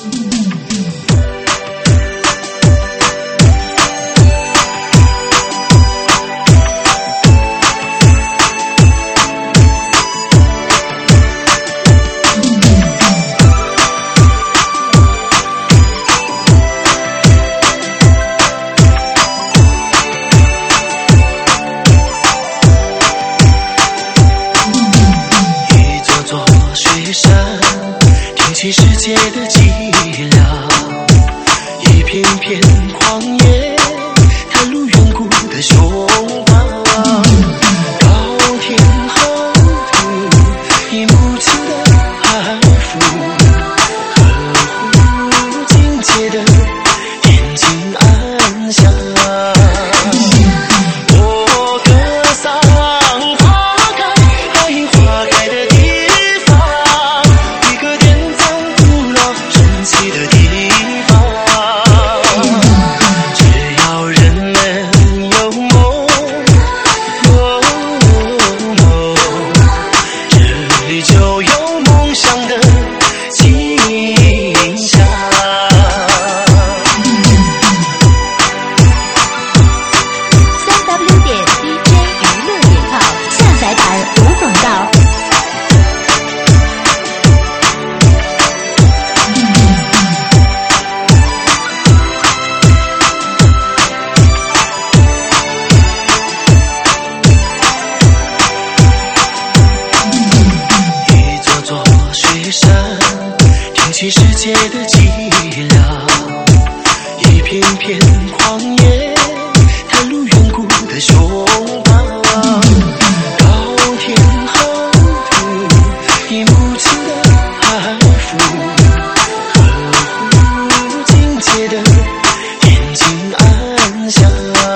起世界的寂寥，一片片旷野，袒露远古的胸膛。高天厚土，以母亲的爱抚，呵护境界的眼睛暗香。我歌桑花开，爱樱花开的地方，一个典藏古老神奇的地方。只要人们有梦，这里就有梦想的景象。 3w.dj娱乐点 com 下载版无广告。 一座座雪山，挺起世界的寂寥，一片片旷野，袒露远古的胸膛。高天厚土，以母亲的爱抚，呵护境界的眼睛暗香。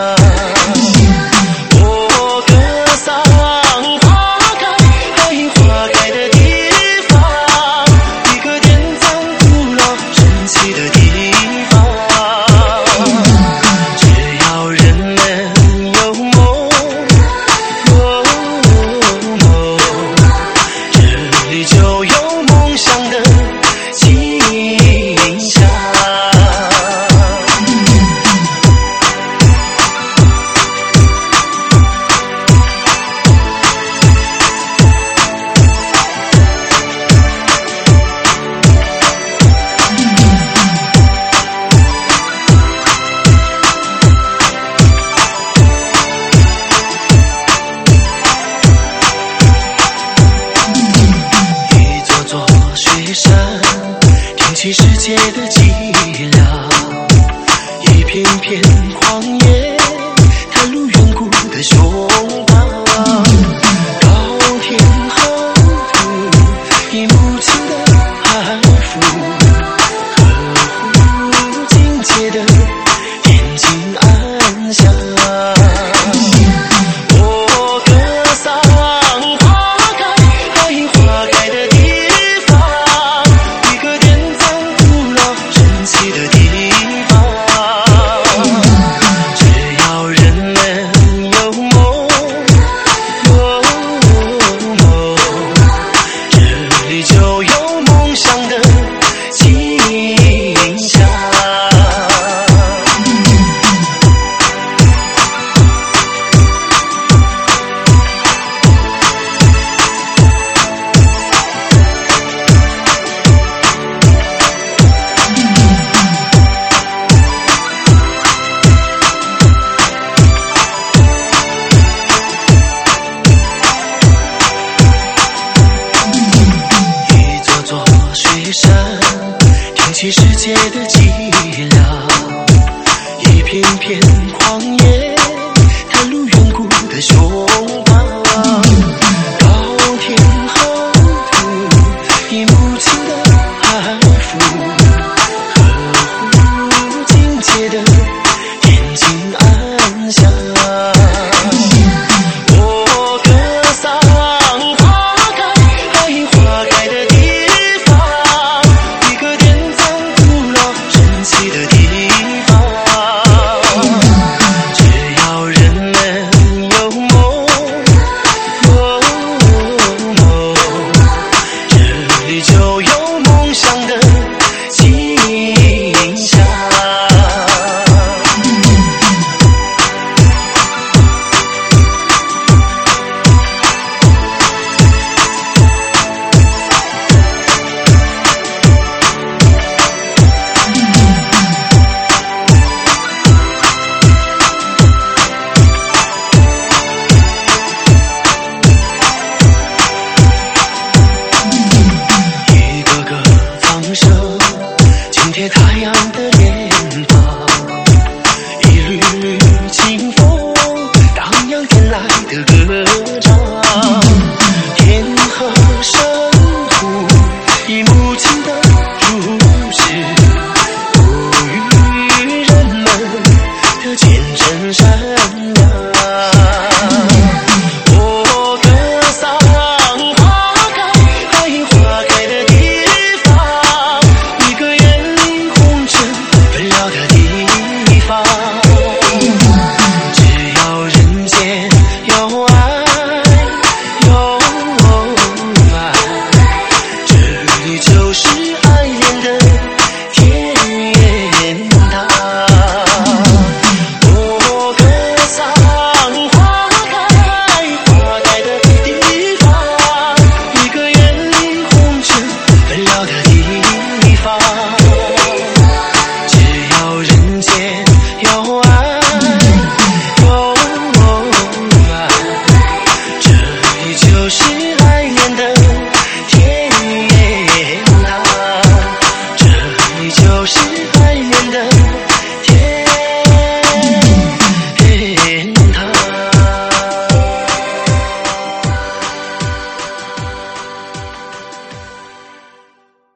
我歌桑花开，爱樱花开的地方，一个典藏古老神奇的地方。只要人们有梦，这里就有梦想的景象。一座座雪山，挺起世界的